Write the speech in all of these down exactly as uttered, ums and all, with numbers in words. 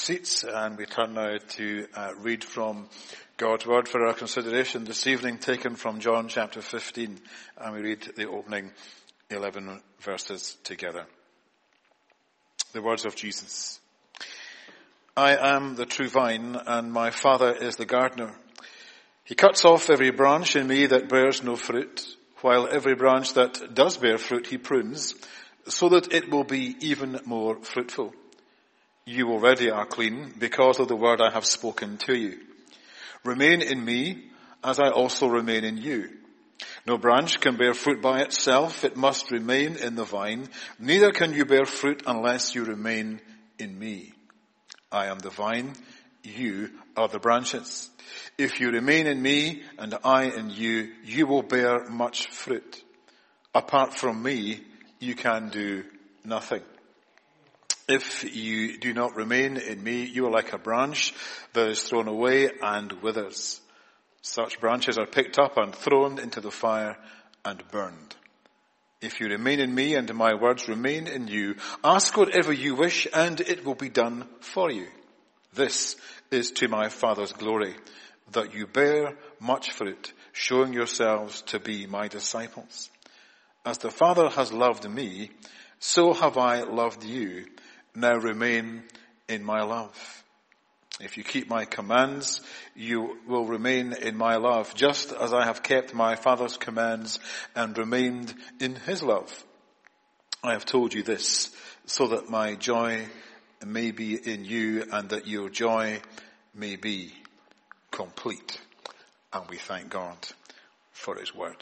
seats, and we turn now to uh, read from God's Word for our consideration this evening, taken from John chapter fifteen, and we read the opening eleven verses together. The words of Jesus. I am the true vine, and my Father is the gardener. He cuts off every branch in me that bears no fruit, while every branch that does bear fruit he prunes, so that it will be even more fruitful. You already are clean because of the word I have spoken to you. Remain in me, as I also remain in you. No branch can bear fruit by itself. It must remain in the vine. Neither can you bear fruit unless you remain in me. I am the vine. You are the branches. If you remain in me and I in you, you will bear much fruit. Apart from me, you can do nothing. If you do not remain in me, you are like a branch that is thrown away and withers. Such branches are picked up and thrown into the fire and burned. If you remain in me and my words remain in you, ask whatever you wish and it will be done for you. This is to my Father's glory, that you bear much fruit, showing yourselves to be my disciples. As the Father has loved me, so have I loved you. Now remain in my love. If you keep my commands, you will remain in my love, just as I have kept my Father's commands and remained in his love. I have told you this, so that my joy may be in you and that your joy may be complete. And we thank God for his word.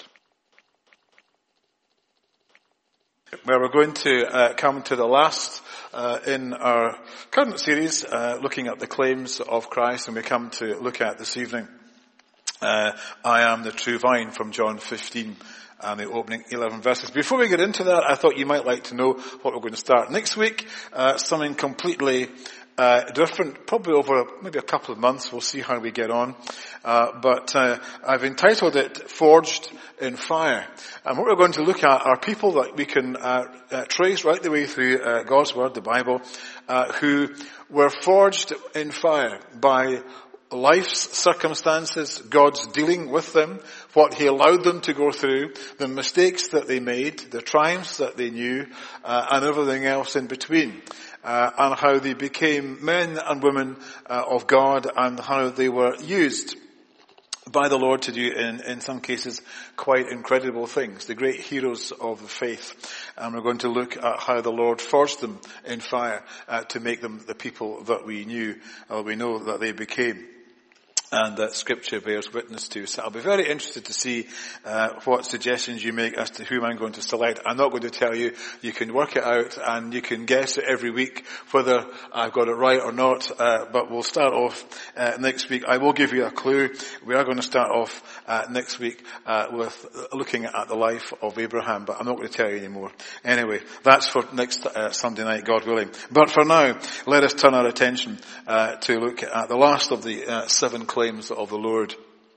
Well, we're going to uh, come to the last uh, in our current series, uh, looking at the claims of Christ, and we come to look at this evening, uh, I am the true vine from John fifteen, and the opening eleven verses. Before we get into that, I thought you might like to know what we're going to start next week, uh, something completely Uh, different, probably over maybe a couple of months. We'll see how we get on. Uh, but uh, I've entitled it Forged in Fire. And what we're going to look at are people that we can uh, uh, trace right the way through uh, God's Word, the Bible, uh, who were forged in fire by life's circumstances, God's dealing with them, what he allowed them to go through, the mistakes that they made, the triumphs that they knew, uh, and everything else in between. Uh, and how they became men and women uh, of God, and how they were used by the Lord to do, in, in some cases, quite incredible things. The great heroes of the faith. And we're going to look at how the Lord forged them in fire uh, to make them the people that we knew, or we know that they became, and that Scripture bears witness to. So I'll be very interested to see uh, what suggestions you make as to whom I'm going to select. I'm not going to tell you. You can work it out, and you can guess it every week whether I've got it right or not. Uh, but we'll start off uh, next week. I will give you a clue. We are going to start off uh, next week uh, with looking at the life of Abraham, but I'm not going to tell you anymore. Anyway, that's for next uh, Sunday night, God willing. But for now, let us turn our attention uh, to look at the last of the uh, seven claims claims of the Lord.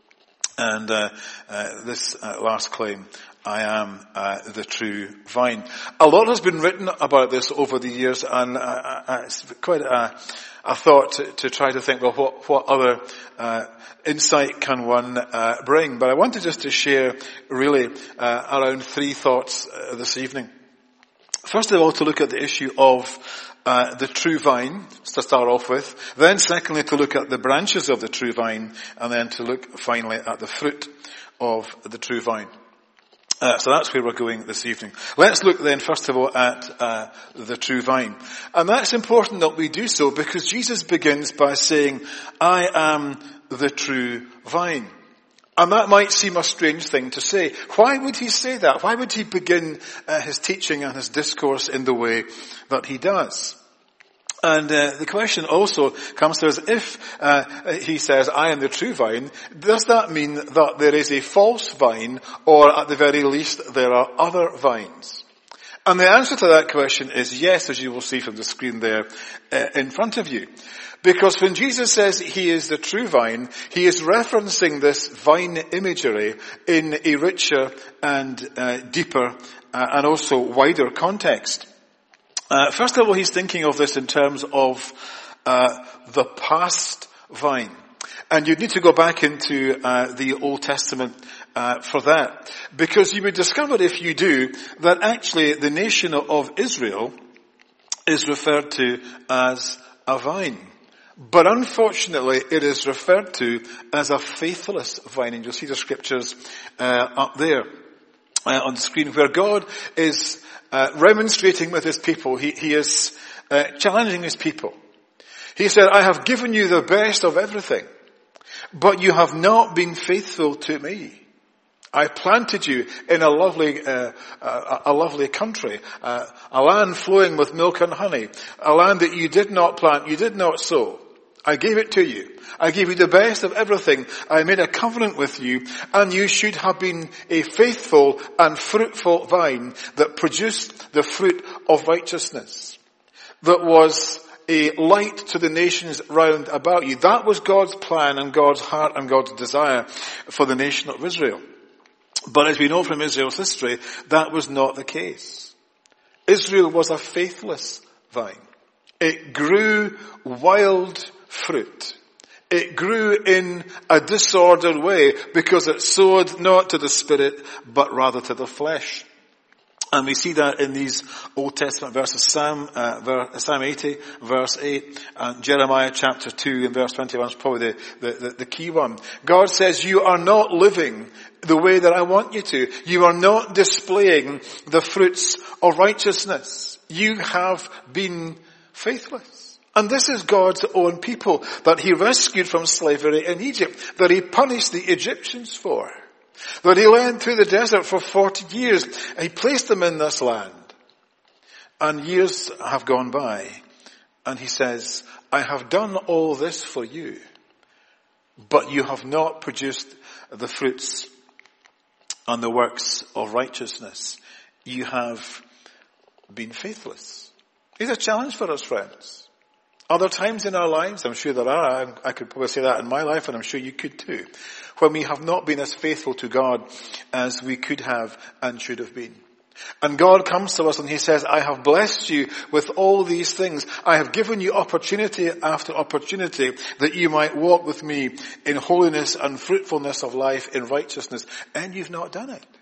And uh, uh, this uh, last claim, I am uh, the true vine. A lot has been written about this over the years, and uh, uh, it's quite a, a thought to, to try to think, well, what, what other uh, insight can one uh, bring? But I wanted just to share really uh, around three thoughts uh, this evening. First of all, to look at the issue of Uh, the true vine, to start off with. Then secondly, to look at the branches of the true vine. And then to look finally at the fruit of the true vine. Uh, so that's where we're going this evening. Let's look then first of all at uh, the true vine. And that's important that we do so because Jesus begins by saying, I am the true vine. And that might seem a strange thing to say. Why would he say that? Why would he begin uh, his teaching and his discourse in the way that he does? And uh, the question also comes to us, if uh, he says, I am the true vine, does that mean that there is a false vine, or at the very least there are other vines? And the answer to that question is yes, as you will see from the screen there uh, in front of you. Because when Jesus says he is the true vine, he is referencing this vine imagery in a richer and uh, deeper uh, and also wider context. Uh, first of all, he's thinking of this in terms of uh, the past vine. And you need to go back into uh, the Old Testament uh, for that. Because you would discover, if you do, that actually the nation of Israel is referred to as a vine. But unfortunately, it is referred to as a faithless vine. And you'll see the scriptures uh, up there uh, on the screen, where God is uh, remonstrating with his people. He, he is uh, challenging his people. He said, I have given you the best of everything, but you have not been faithful to me. I planted you in a lovely, uh, a, a lovely country, uh, a land flowing with milk and honey, a land that you did not plant, you did not sow. I gave it to you. I gave you the best of everything. I made a covenant with you, and you should have been a faithful and fruitful vine that produced the fruit of righteousness, that was a light to the nations round about you. That was God's plan and God's heart and God's desire for the nation of Israel. But as we know from Israel's history, that was not the case. Israel was a faithless vine. It grew wild fruit. It grew in a disordered way because it sowed not to the spirit, but rather to the flesh. And we see that in these Old Testament verses, Psalm, uh, verse, Psalm eighty, verse eight, and Jeremiah chapter two and verse twenty-one is probably the, the, the, the key one. God says, you are not living the way that I want you to. You are not displaying the fruits of righteousness. You have been faithless. And this is God's own people that he rescued from slavery in Egypt, that he punished the Egyptians for. That he led through the desert for forty years. And he placed them in this land. And years have gone by. And he says, I have done all this for you. But you have not produced the fruits and the works of righteousness. You have been faithless. It's a challenge for us, friends. Other times in our lives, I'm sure there are, I could probably say that in my life, and I'm sure you could too, when we have not been as faithful to God as we could have and should have been. And God comes to us and he says, I have blessed you with all these things. I have given you opportunity after opportunity that you might walk with me in holiness and fruitfulness of life in righteousness. And you've not done it.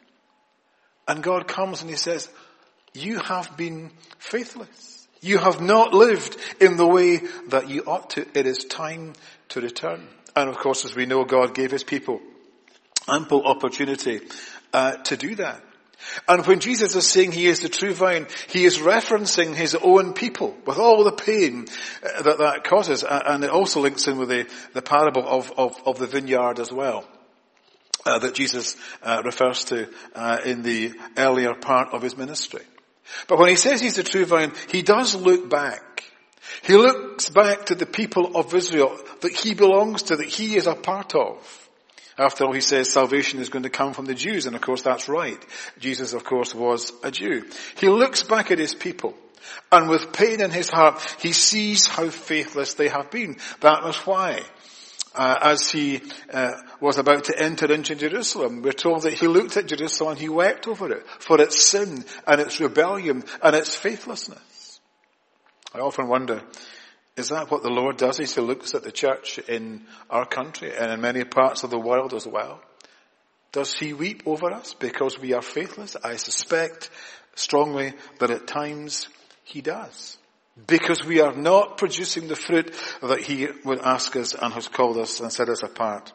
And God comes and he says, you have been faithless. You have not lived in the way that you ought to. It is time to return. And of course, as we know, God gave his people ample opportunity uh, to do that. And when Jesus is saying he is the true vine, he is referencing his own people with all the pain that that causes. And it also links in with the, the parable of, of, of the vineyard as well, uh, that Jesus uh, refers to uh, in the earlier part of his ministry. But when he says he's the true vine, he does look back. He looks back to the people of Israel that he belongs to, that he is a part of. After all, he says salvation is going to come from the Jews, and of course that's right. Jesus, of course, was a Jew. He looks back at his people, and with pain in his heart, he sees how faithless they have been. That was why, uh, as he uh, was about to enter into Jerusalem, we're told that he looked at Jerusalem and he wept over it for its sin and its rebellion and its faithlessness. I often wonder, is that what the Lord does as he looks at the church in our country and in many parts of the world as well? Does he weep over us because we are faithless? I suspect strongly that at times he does. Because we are not producing the fruit that he would ask us and has called us and set us apart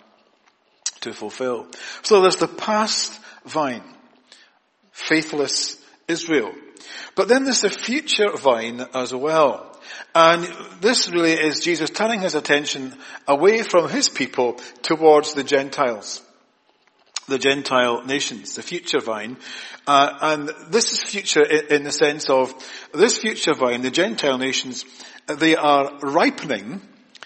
to fulfill. So there's the past vine, faithless Israel. But then there's the future vine as well. And this really is Jesus turning his attention away from his people towards the Gentiles. The Gentile nations, the future vine. Uh, and this is future in, in the sense of this future vine, the Gentile nations, they are ripening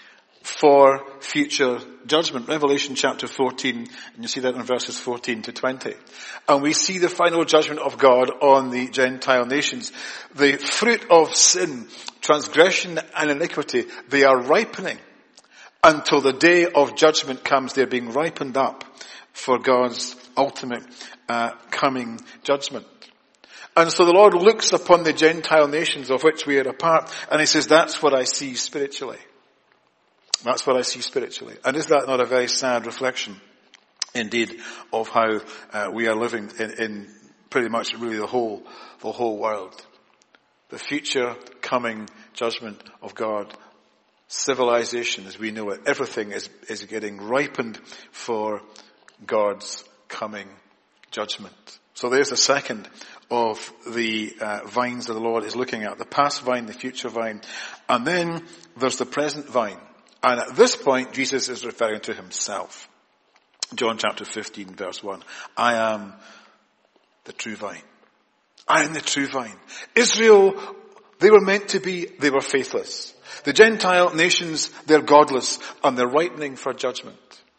for future judgment. Revelation chapter fourteen, and you see that in verses fourteen to twenty. And we see the final judgment of God on the Gentile nations. The fruit of sin, transgression and iniquity, they are ripening until the day of judgment comes. They're being ripened up for God's ultimate uh, coming judgment. And so the Lord looks upon the Gentile nations of which we are a part, and he says, that's what I see spiritually. That's what I see spiritually. And is that not a very sad reflection, indeed, of how uh, we are living in, in pretty much really the whole, the whole world? The future coming judgment of God. Civilization as we know it, everything is, is getting ripened for God's coming judgment. So there's the second of the uh, vines that the Lord is looking at. The past vine, the future vine. And then there's the present vine. And at this point, Jesus is referring to himself. John chapter fifteen verse one. I am the true vine. I am the true vine. Israel, they were meant to be, they were faithless. The Gentile nations, they're godless and they're ripening for judgment.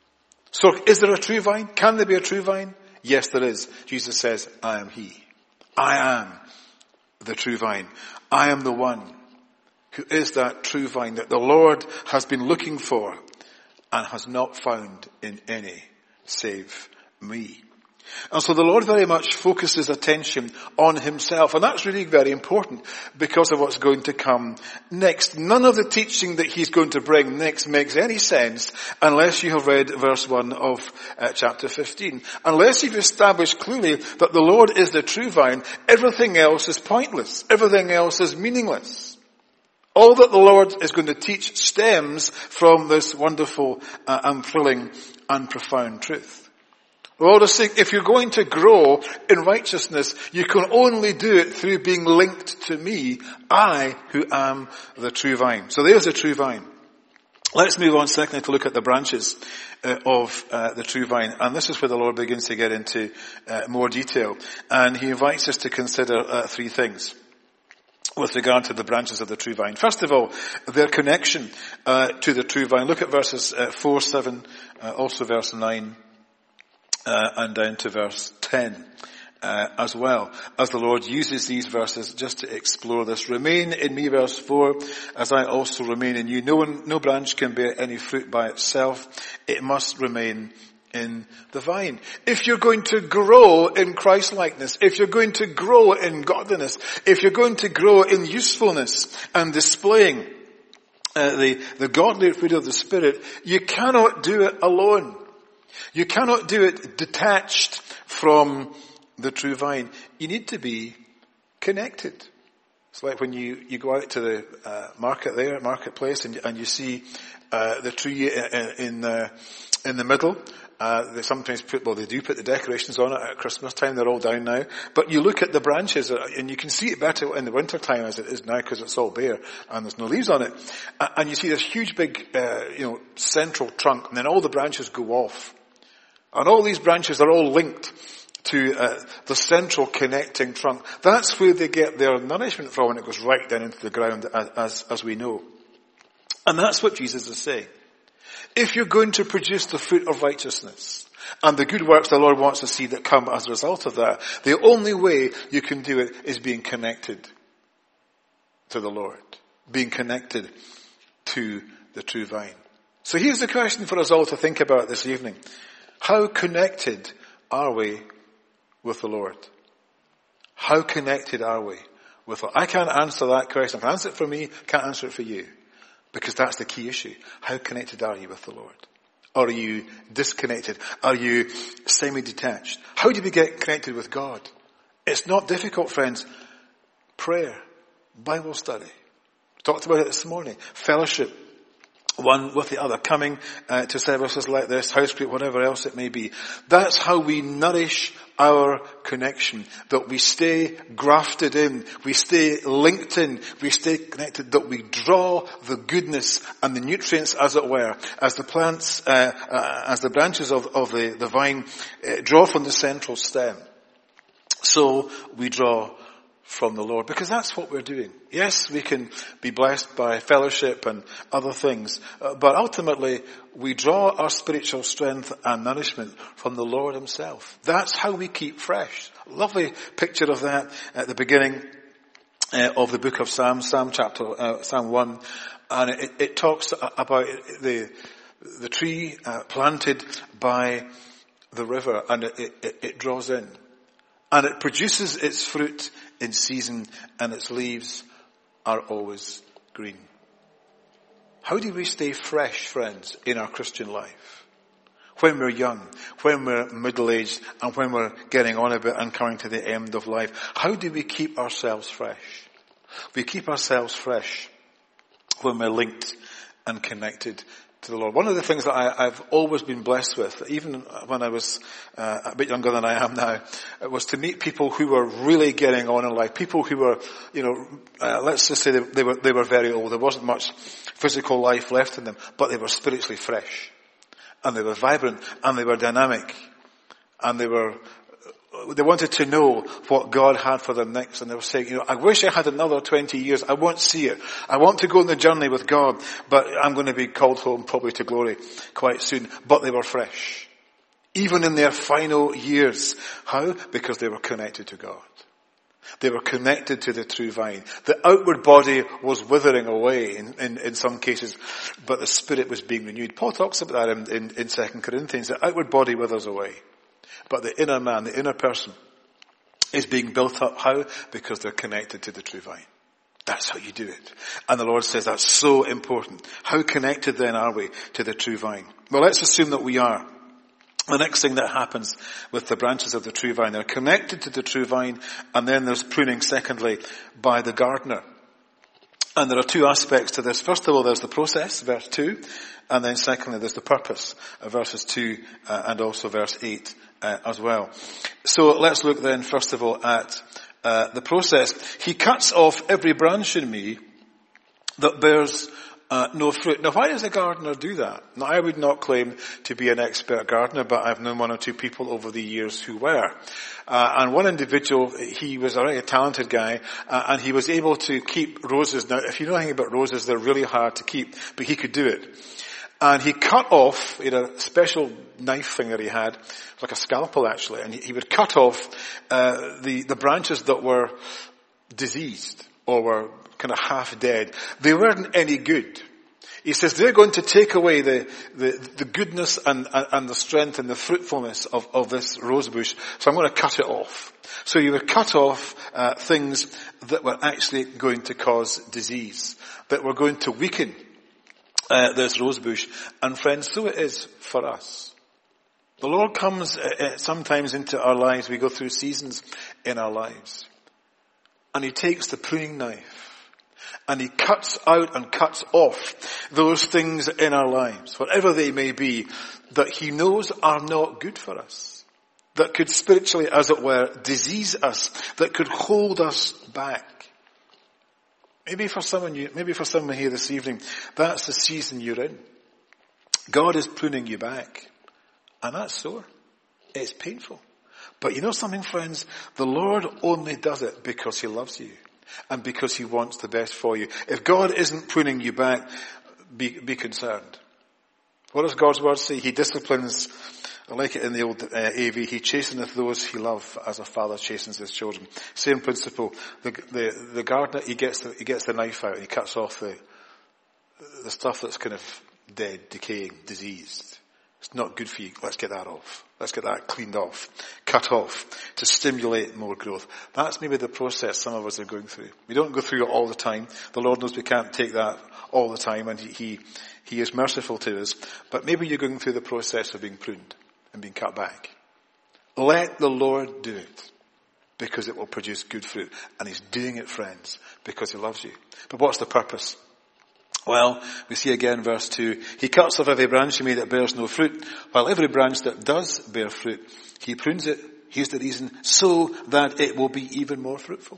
So is there a true vine? Can there be a true vine? Yes, there is. Jesus says, I am he. I am the true vine. I am the one who is that true vine that the Lord has been looking for and has not found in any save me. And so the Lord very much focuses attention on himself. And that's really very important because of what's going to come next. None of the teaching that he's going to bring next makes any sense unless you have read verse one of uh, chapter fifteen. Unless you've established clearly that the Lord is the true vine, everything else is pointless. Everything else is meaningless. All that the Lord is going to teach stems from this wonderful uh, and thrilling and profound truth. The Lord is saying, if you're going to grow in righteousness, you can only do it through being linked to me, I who am the true vine. So there's the true vine. Let's move on secondly to look at the branches uh, of uh, the true vine. And this is where the Lord begins to get into uh, more detail. And he invites us to consider uh, three things with regard to the branches of the true vine. First of all, their connection uh, to the true vine. Look at verses uh, four, seven, uh, also verse nine. Uh, and down to verse ten uh, as well, as the Lord uses these verses just to explore this. Remain in me, verse four, as I also remain in you. No one, no branch can bear any fruit by itself. It must remain in the vine. If you're going to grow in Christ-likeness, if you're going to grow in godliness, if you're going to grow in usefulness and displaying uh, the, the godly fruit of the Spirit, you cannot do it alone. You cannot do it detached from the true vine. You need to be connected. It's like when you, you go out to the uh, market there, marketplace, and, and you see uh, the tree in, in, the, in the middle. Uh, they sometimes put, well, they do put the decorations on it at Christmas time. They're all down now. But you look at the branches, and you can see it better in the winter time as it is now because it's all bare and there's no leaves on it. And you see this huge big, uh, you know, central trunk, and then all the branches go off. And all these branches are all linked to uh, the central connecting trunk. That's where they get their nourishment from, and it goes right down into the ground, as, as, as we know. And that's what Jesus is saying. If you're going to produce the fruit of righteousness and the good works the Lord wants to see that come as a result of that, the only way you can do it is being connected to the Lord, being connected to the true vine. So here's the question for us all to think about this evening. How connected are we with the Lord? How connected are we with the Lord? I can't answer that question. I can answer it for me, can't answer it for you. Because that's the key issue. How connected are you with the Lord? Are you disconnected? Are you semi-detached? How do we get connected with God? It's not difficult, friends. Prayer, Bible study. We talked about it this morning. Fellowship. One with the other, coming uh, to services like this, house group, whatever else it may be. That's how we nourish our connection, that we stay grafted in, we stay linked in, we stay connected, that we draw the goodness and the nutrients, as it were, as the plants, uh, uh, as the branches of, of the, the vine uh, draw from the central stem. So we draw from the Lord, because that's what we're doing. Yes, we can be blessed by fellowship and other things, uh, but ultimately we draw our spiritual strength and nourishment from the Lord himself. That's how we keep fresh. Lovely picture of that at the beginning uh, of the book of Psalms, Psalm chapter, uh, Psalm one, and it, it talks about the the tree uh, planted by the river, and it, it, it draws in. And it produces its fruit in season, and its leaves are always green. How do we stay fresh, friends, in our Christian life? When we're young, when we're middle-aged, and when we're getting on a bit and coming to the end of life. How do we keep ourselves fresh? We keep ourselves fresh when we're linked and connected to the Lord. One of the things that I, I've always been blessed with, even when I was uh, a bit younger than I am now, was to meet people who were really getting on in life. People who were, you know, uh, let's just say they, they were they were very old. There wasn't much physical life left in them, but they were spiritually fresh. And they were vibrant, and they were dynamic, and they were, they wanted to know what God had for them next, and they were saying, you know, I wish I had another twenty years, I won't see it. I want to go on the journey with God, but I'm going to be called home probably to glory quite soon. But they were fresh. Even in their final years. How? Because they were connected to God. They were connected to the true vine. The outward body was withering away in, in, in some cases, but the spirit was being renewed. Paul talks about that in, in, in Second Corinthians. The outward body withers away, but the inner man, the inner person, is being built up. How? Because they're connected to the true vine. That's how you do it. And the Lord says that's so important. How connected then are we to the true vine? Well, let's assume that we are. The next thing that happens with the branches of the true vine, they're connected to the true vine, and then there's pruning, secondly, by the gardener. And there are two aspects to this. First of all, there's the process, verse two, and then secondly, there's the purpose, uh, verses two uh, and also verse eight uh, as well. So let's look then, first of all, at uh, the process. He cuts off every branch in me that bears Uh, no fruit. Now, why does the gardener do that? Now, I would not claim to be an expert gardener, but I've known one or two people over the years who were. Uh, and one individual, he was a very talented guy, uh, and he was able to keep roses. Now, if you know anything about roses, they're really hard to keep, but he could do it. And he cut off, he had a special knife thing that he had, like a scalpel actually, and he, he would cut off uh, the, the branches that were diseased or were kind of half dead. They weren't any good. He says they're going to take away the, the, the goodness and, and, and the strength and the fruitfulness of, of this rose bush. So I'm going to cut it off. So you would cut off uh, things that were actually going to cause disease, that were going to weaken uh, this rose bush. And friends, so it is for us. The Lord comes uh, sometimes into our lives. We go through seasons in our lives. And he takes the pruning knife. And he cuts out and cuts off those things in our lives, whatever they may be, that he knows are not good for us. That could spiritually, as it were, disease us. That could hold us back. Maybe for someone, you, maybe for someone here this evening, that's the season you're in. God is pruning you back. And that's sore. It's painful. But you know something, friends? The Lord only does it because he loves you. And because he wants the best for you. If God isn't pruning you back, be, be concerned. What does God's word say? He disciplines, I like it in the old uh, A V, he chasteneth those he loves as a father chastens his children. Same principle. The, the, the gardener, he gets the, he gets the knife out and he cuts off the, the stuff that's kind of dead, decaying, diseased. It's not good for you. Let's get that off. Let's get that cleaned off, cut off, to stimulate more growth. That's maybe the process some of us are going through. We don't go through it all the time. The Lord knows we can't take that all the time, and he, he, he is merciful to us. But maybe you're going through the process of being pruned and being cut back. Let the Lord do it, because it will produce good fruit. And he's doing it, friends, because he loves you. But what's the purpose? Well, we see again verse two, he cuts off every branch in me that bears no fruit, while every branch that does bear fruit, he prunes it. Here's the reason, so that it will be even more fruitful.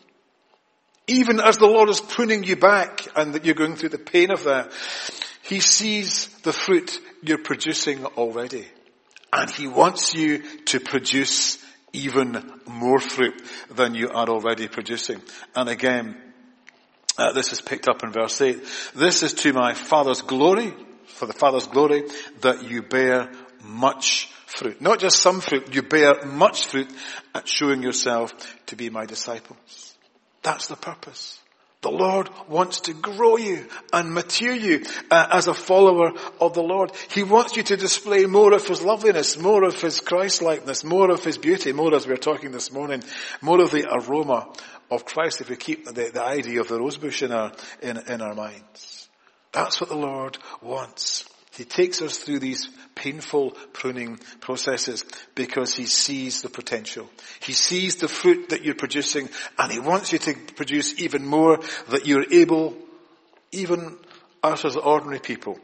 Even as the Lord is pruning you back and that you're going through the pain of that, he sees the fruit you're producing already. And he wants you to produce even more fruit than you are already producing. And again, Uh, this is picked up in verse eight. This is to my Father's glory, for the Father's glory, that you bear much fruit. Not just some fruit, you bear much fruit at showing yourself to be my disciples. That's the purpose. The Lord wants to grow you and mature you uh, as a follower of the Lord. He wants you to display more of his loveliness, more of his Christ-likeness, more of his beauty, more, as we were talking this morning, more of the aroma of Christ, if we keep the, the idea of the rosebush in our, in, in our minds. That's what the Lord wants. He takes us through these painful pruning processes because he sees the potential. He sees the fruit that you're producing, and he wants you to produce even more, that you're able, even us as ordinary people,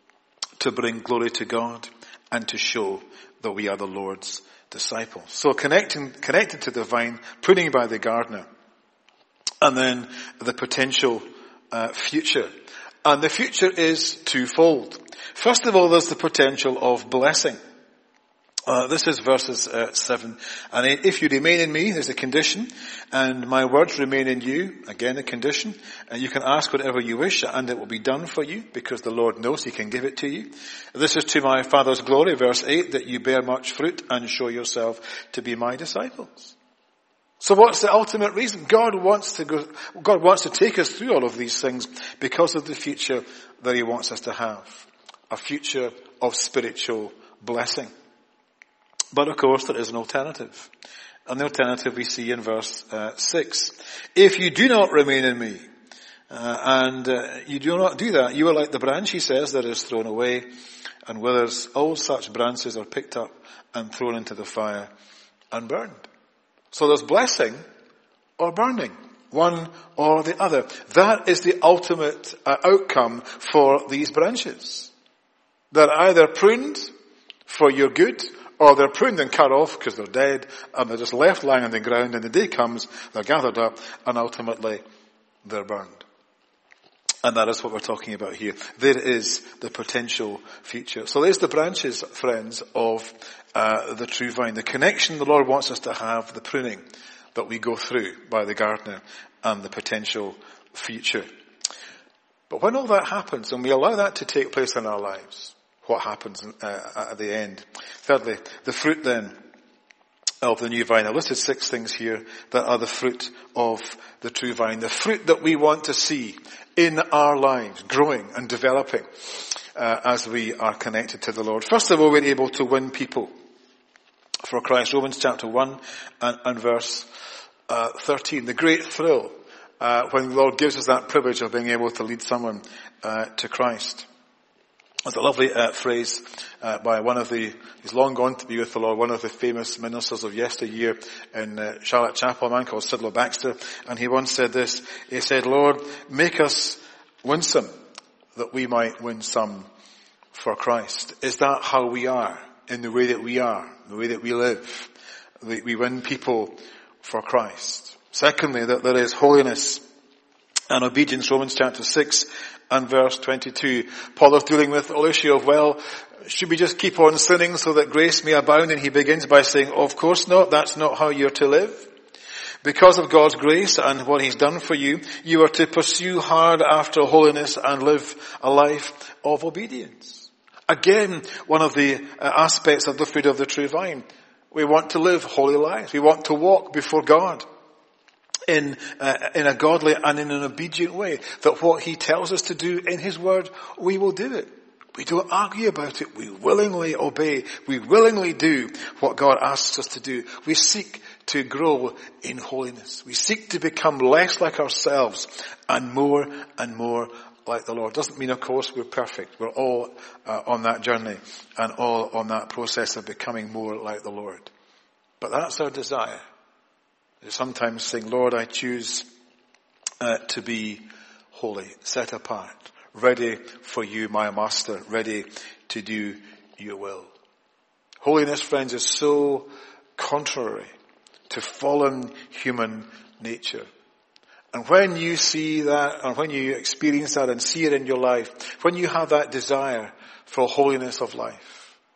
to bring glory to God and to show that we are the Lord's disciples. So connecting, connected to the vine, pruning by the gardener, and then the potential uh, future. And the future is twofold. First of all, there's the potential of blessing. Uh, this is verses uh, seven and eight. If you remain in me, there's a condition, and my words remain in you, again a condition, and you can ask whatever you wish, and it will be done for you, because the Lord knows he can give it to you. This is to my Father's glory, verse eight, that you bear much fruit and show yourself to be my disciples. So what's the ultimate reason? God wants to go, God wants to take us through all of these things because of the future that he wants us to have. A future of spiritual blessing. But of course there is an alternative. And the alternative we see in verse uh, six. If you do not remain in me, uh, and uh, you do not do that, you are like the branch, he says, that is thrown away and withers. All such branches are picked up and thrown into the fire and burned. So there's blessing or burning, one or the other. That is the ultimate uh, outcome for these branches. They're either pruned for your good, or they're pruned and cut off because they're dead, and they're just left lying on the ground, and the day comes, they're gathered up, and ultimately they're burned. And that is what we're talking about here. There is the potential future. So there's the branches, friends, of uh, the true vine. The connection the Lord wants us to have, the pruning that we go through by the gardener, and the potential future. But when all that happens, and we allow that to take place in our lives, what happens uh, at the end? Thirdly, the fruit then of the new vine. I listed six things here that are the fruit of the true vine. The fruit that we want to see in our lives, growing and developing uh, as we are connected to the Lord. First of all, we're able to win people for Christ. Romans chapter one and, and verse uh, thirteen. The great thrill uh, when the Lord gives us that privilege of being able to lead someone uh, to Christ. There's a lovely uh, phrase uh, by one of the, he's long gone to be with the Lord, one of the famous ministers of yesteryear in uh, Charlotte Chapel, a man called Sidlow Baxter, and he once said this, he said, Lord, make us winsome, that we might win some for Christ. Is that how we are, in the way that we are, the way that we live? We, we win people for Christ. Secondly, that there is holiness and obedience. Romans chapter six and verse twenty-two. Paul is dealing with the issue of, well, should we just keep on sinning so that grace may abound? And he begins by saying, of course not. That's not how you're to live. Because of God's grace and what he's done for you, you are to pursue hard after holiness and live a life of obedience. Again, one of the aspects of the fruit of the true vine. We want to live holy lives. We want to walk before God in uh, in a godly and in an obedient way. That what he tells us to do in his word, we will do it. We don't argue about it. We willingly obey. We willingly do what God asks us to do. We seek to grow in holiness. We seek to become less like ourselves and more and more like the Lord. Doesn't mean, of course, we're perfect. We're all uh, on that journey and all on that process of becoming more like the Lord. But that's our desire. Sometimes saying, Lord, I choose uh, to be holy, set apart, ready for you, my master, ready to do your will. Holiness, friends, is so contrary to fallen human nature. And when you see that, and when you experience that and see it in your life, when you have that desire for holiness of life,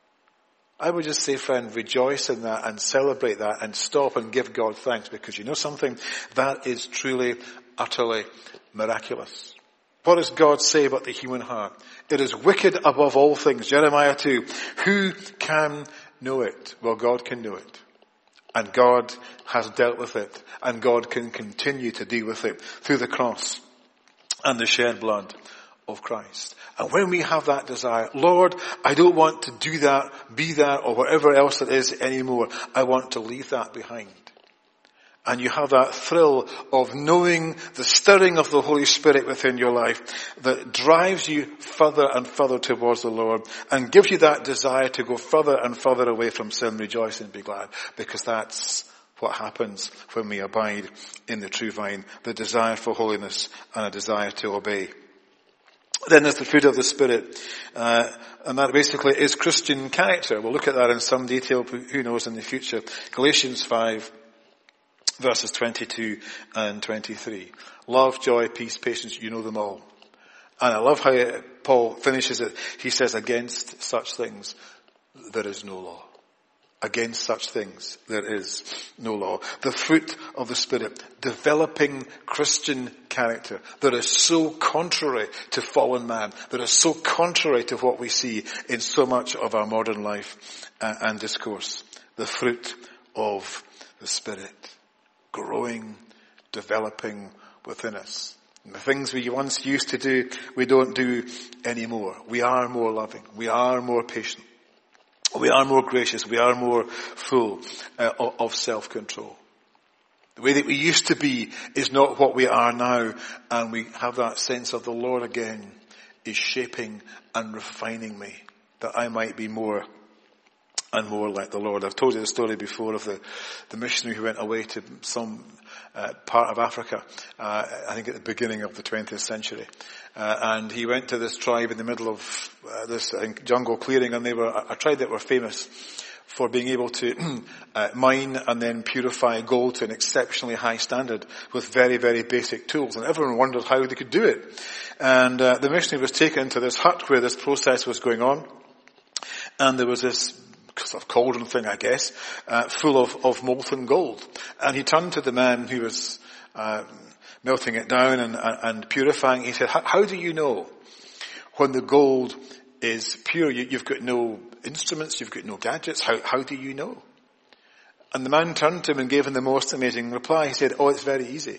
I would just say, friend, rejoice in that and celebrate that and stop and give God thanks, because you know something? That is truly, utterly miraculous. What does God say about the human heart? It is wicked above all things. Jeremiah two. Who can know it? Well, God can know it. And God has dealt with it. And God can continue to deal with it through the cross and the shed blood of Christ. And when we have that desire, Lord, I don't want to do that, be that, or whatever else it is anymore. I want to leave that behind. And you have that thrill of knowing the stirring of the Holy Spirit within your life that drives you further and further towards the Lord and gives you that desire to go further and further away from sin. Rejoice and be glad, because that's what happens when we abide in the true vine, the desire for holiness and a desire to obey. Then there's the fruit of the Spirit, uh, and that basically is Christian character. We'll look at that in some detail, who knows, in the future. Galatians five, verses twenty-two and twenty-three. Love, joy, peace, patience, you know them all. And I love how Paul finishes it. He says, against such things there is no law. Against such things there is no law. The fruit of the Spirit, developing Christian character that is so contrary to fallen man, that is so contrary to what we see in so much of our modern life and discourse. The fruit of the Spirit, growing, developing within us. And the things we once used to do, we don't do anymore. We are more loving. We are more patient. We are more gracious. We are more full uh, of self-control. The way that we used to be is not what we are now. And we have that sense of the Lord again is shaping and refining me, that I might be more and more like the Lord. I've told you the story before of the, the missionary who went away to some uh, part of Africa, uh, I think at the beginning of the twentieth century. Uh, and he went to this tribe in the middle of uh, this I think, jungle clearing, and they were a, a tribe that were famous for being able to uh, mine and then purify gold to an exceptionally high standard with very, very basic tools. And everyone wondered how they could do it. And uh, the missionary was taken to this hut where this process was going on. And there was this sort of cauldron thing, I guess, uh, full of, of molten gold. And he turned to the man who was uh, melting it down and, and purifying. He said, how do you know when the gold is pure? You, you've got no instruments, you've got no gadgets. How, how do you know? And the man turned to him and gave him the most amazing reply. He said, oh, it's very easy.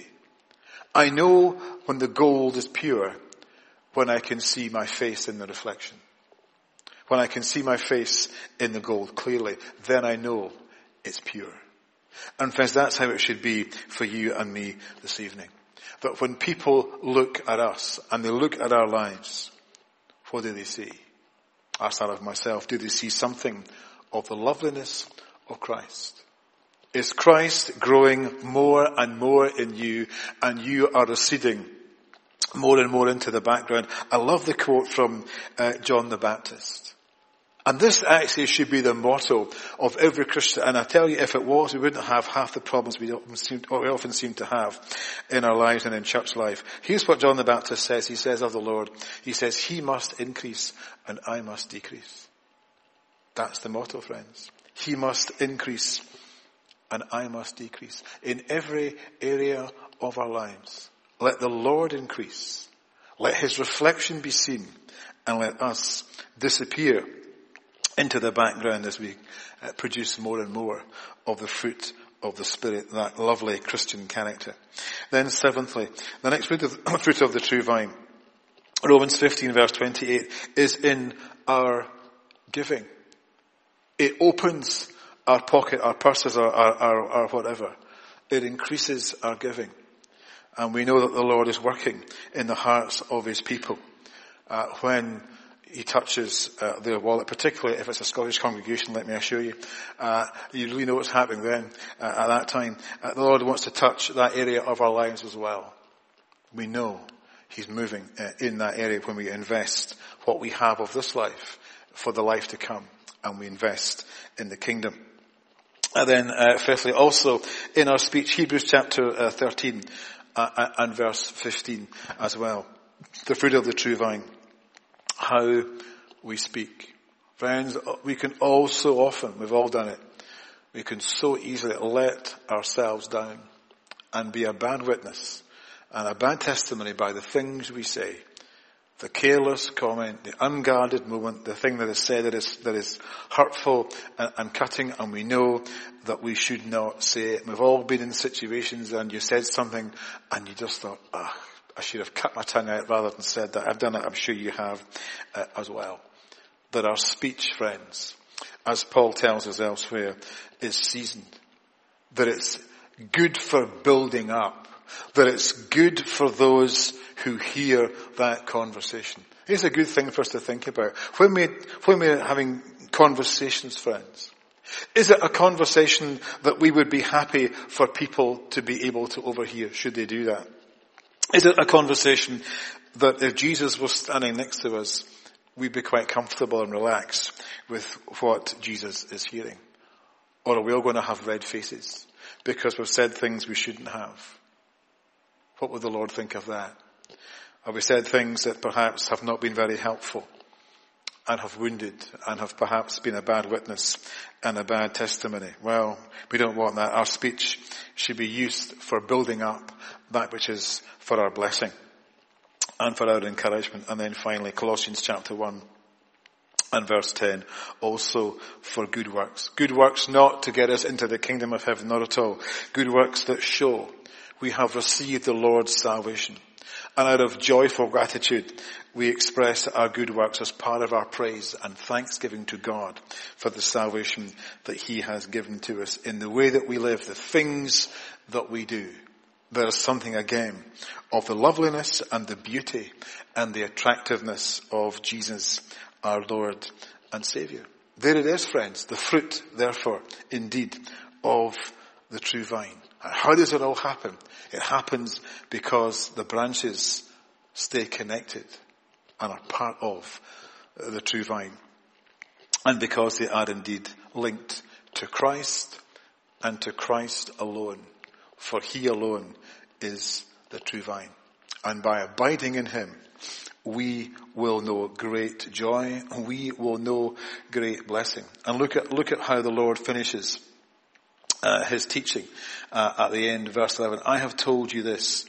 I know when the gold is pure when I can see my face in the reflection. When I can see my face in the gold clearly, then I know it's pure. And friends, that's how it should be for you and me this evening. That when people look at us and they look at our lives, what do they see? Ask that of myself. Do they see something of the loveliness of Christ? Is Christ growing more and more in you, and you are receding more and more into the background? I love the quote from uh, John the Baptist. And this actually should be the motto of every Christian. And I tell you, if it was, we wouldn't have half the problems we often seem, we often seem to have in our lives and in church life. Here's what John the Baptist says. He says of the Lord, he says, he must increase and I must decrease. That's the motto, friends. He must increase and I must decrease. In every area of our lives, let the Lord increase. Let his reflection be seen and let us disappear into the background as we uh, produce more and more of the fruit of the Spirit, that lovely Christian character. Then seventhly, the next fruit of, fruit of the true vine, Romans fifteen verse twenty-eight, is in our giving. It opens our pocket, our purses, our, our, our, our whatever. It increases our giving. And we know that the Lord is working in the hearts of his people uh, when he touches uh, their wallet, particularly if it's a Scottish congregation, let me assure you. Uh, you really know what's happening then uh, at that time. Uh, the Lord wants to touch that area of our lives as well. We know he's moving uh, in that area when we invest what we have of this life for the life to come, and we invest in the kingdom. And then uh, fifthly, also in our speech, Hebrews chapter uh, thirteen uh, and verse fifteen as well. The fruit of the true vine. How we speak. Friends, we can all so often, we've all done it, we can so easily let ourselves down and be a bad witness and a bad testimony by the things we say. The careless comment, the unguarded moment, the thing that is said that is, that is hurtful and, and cutting, and we know that we should not say it. We've all been in situations and you said something and you just thought, ah, I should have cut my tongue out rather than said that. I've done it, I'm sure you have uh, as well. That our speech, friends, as Paul tells us elsewhere, is seasoned. That it's good for building up, that it's good for those who hear that conversation. It's a good thing for us to think about. When, we, when we're having conversations, friends, is it a conversation that we would be happy for people to be able to overhear, should they do that? Is it a conversation that if Jesus was standing next to us, we'd be quite comfortable and relaxed with what Jesus is hearing? Or are we all going to have red faces because we've said things we shouldn't have? What would the Lord think of that? Have we said things that perhaps have not been very helpful and have wounded and have perhaps been a bad witness and a bad testimony? Well, we don't want that. Our speech should be used for building up that which is for our blessing and for our encouragement. And then finally, Colossians chapter one and verse ten, also for good works. Good works not to get us into the kingdom of heaven, not at all. Good works that show we have received the Lord's salvation. And out of joyful gratitude, we express our good works as part of our praise and thanksgiving to God for the salvation that He has given to us. In the way that we live, the things that we do, there is something again of the loveliness and the beauty and the attractiveness of Jesus, our Lord and Saviour. There it is, friends, the fruit, therefore, indeed, of the true vine. And how does it all happen? It happens because the branches stay connected and are part of the true vine. And because they are indeed linked to Christ and to Christ alone. For He alone is the true vine. And by abiding in Him, we will know great joy. We will know great blessing. And look at, look at how the Lord finishes Uh, his teaching uh, at the end, verse eleven. I have told you this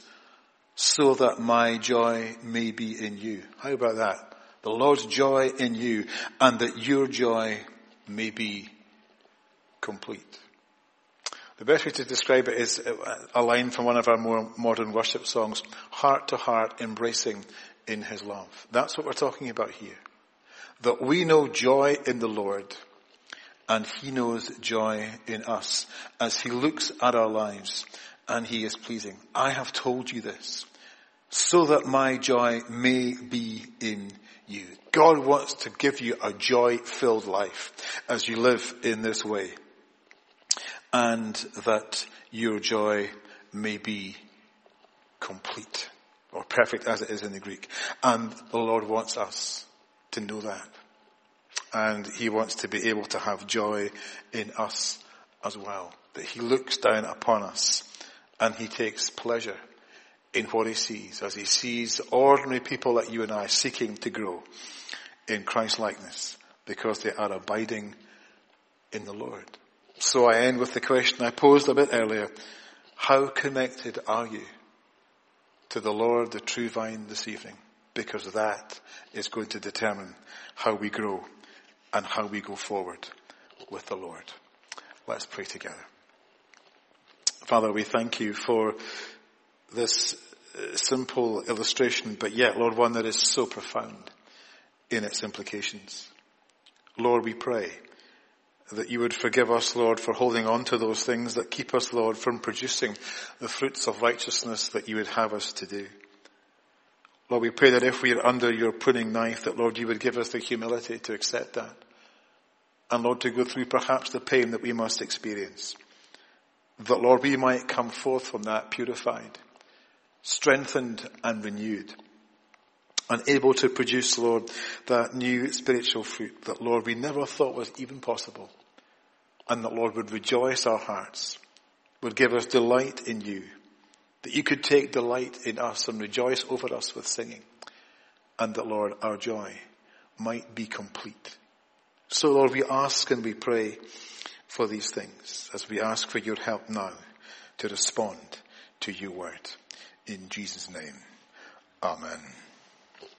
so that my joy may be in you. How about that? The Lord's joy in you, and that your joy may be complete. The best way to describe it is a line from one of our more modern worship songs, heart to heart embracing in His love. That's what we're talking about here. That we know joy in the Lord, and He knows joy in us as He looks at our lives and He is pleasing. I have told you this so that my joy may be in you. God wants to give you a joy-filled life as you live in this way, and that your joy may be complete, or perfect as it is in the Greek. And the Lord wants us to know that. And He wants to be able to have joy in us as well. That He looks down upon us and He takes pleasure in what He sees, as He sees ordinary people like you and I seeking to grow in Christ-likeness because they are abiding in the Lord. So I end with the question I posed a bit earlier. How connected are you to the Lord, the true vine, this evening? Because that is going to determine how we grow and how we go forward with the Lord. Let's pray together. Father, we thank You for this simple illustration, but yet, Lord, one that is so profound in its implications. Lord, we pray that You would forgive us, Lord, for holding on to those things that keep us, Lord, from producing the fruits of righteousness that You would have us to do. Lord, we pray that if we are under Your pruning knife, that, Lord, You would give us the humility to accept that. And, Lord, to go through perhaps the pain that we must experience. That, Lord, we might come forth from that purified, strengthened and renewed. And able to produce, Lord, that new spiritual fruit that, Lord, we never thought was even possible. And that, Lord, would rejoice our hearts, would give us delight in You. That You could take delight in us and rejoice over us with singing. And that, Lord, our joy might be complete. So, Lord, we ask and we pray for these things as we ask for Your help now to respond to Your word. In Jesus' name, amen.